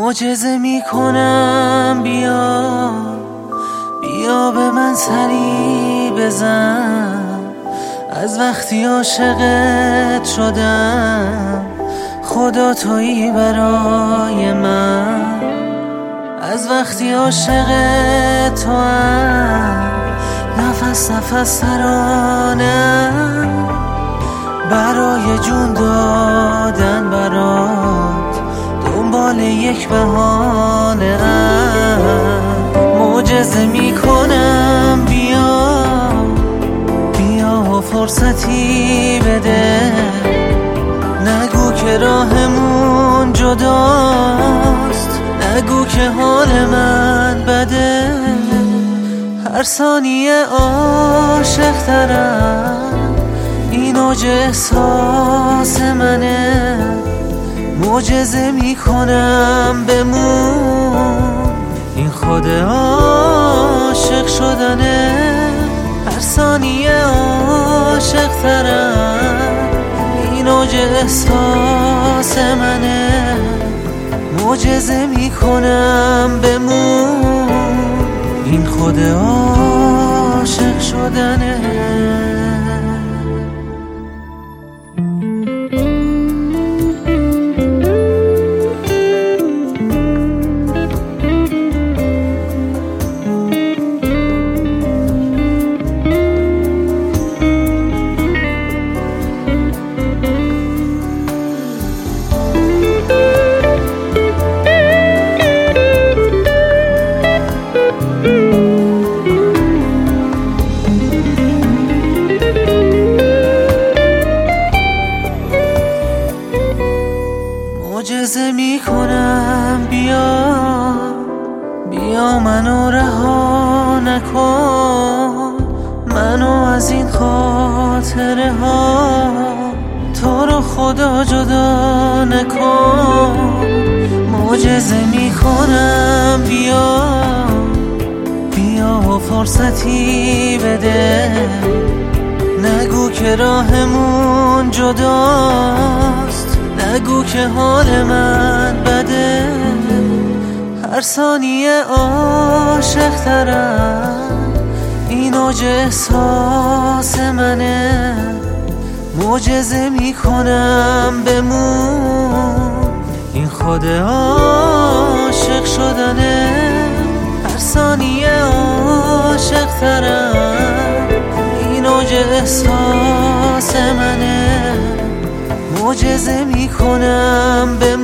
معجزه میکنم، بیا بیا به من سری بزن. از وقتی عاشقت شدم خدا تویی برای من. از وقتی عاشق توام نفس نفس ترانم، برای جون دادن برات دنبال یک بهانه ام. معجزه میکنم، بیا بیا فرصتی بده. نگو که راهمون جداست، نگو که حال من بده. هر ثانیه عاشق ترم، این اوج احساس منه. معجزه میکنم بمون، این خود عاشق شدنه. هر ثانیه عاشق ترم، این اوج احساس منه. معجزه میکنم بمون، این خود عاشق شدنه. معجزه میکنم، بیا بیا منو رها نکن. منو از این خاطره ها تو رو خدا جدا نکن. معجزه میکنم، بیا بیا فرصتی بده. نگو که راهمون جداست، نگو که حال من بده. هر ثانیه عاشق ترم، این اوج احساس منه. معجزه میکنم بمون، این خود عاشق شدنه. هر ثانیه عاشق ترم، این اوج احساس منه. معجزه میکنم